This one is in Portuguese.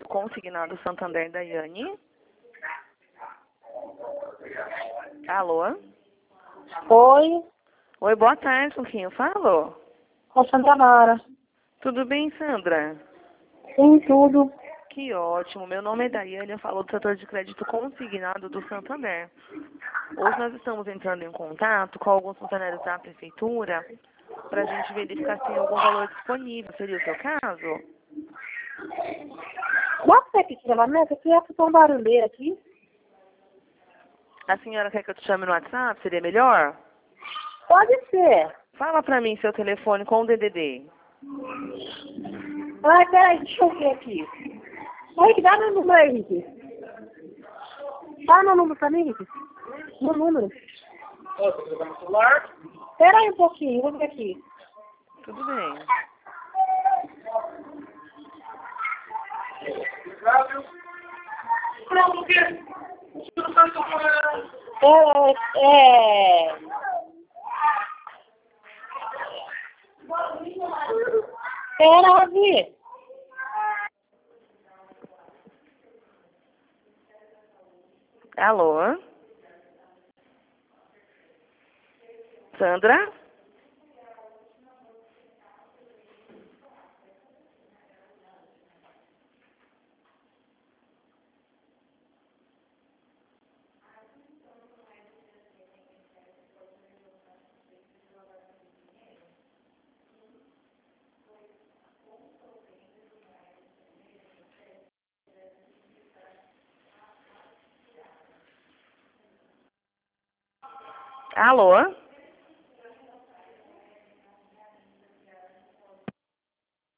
consignado Santander, Daiane. Alô? Oi, Oi, boa tarde, com quem eu falo? com a Sandra Mara. Tudo bem, Sandra? Sim, tudo. Que ótimo. Meu nome é Daiane, eu falo do setor de crédito consignado do Santander. Hoje nós estamos entrando em contato com alguns funcionários da prefeitura para a gente verificar se tem algum valor disponível. Seria o seu caso? Nossa, é pequena, mas né, aqui é tão barulheira aqui. A senhora quer que eu te chame no WhatsApp? Seria melhor? Pode ser. Fala para mim seu telefone com o DDD. Ai, peraí, deixa eu ver aqui. Henrique, dá meu número aí, Henrique. Dá meu número pra mim, Henrique. Meu número. Peraí um pouquinho, vou ver aqui. Tudo bem. Pera, Ravi. Alô? Sandra? Alô?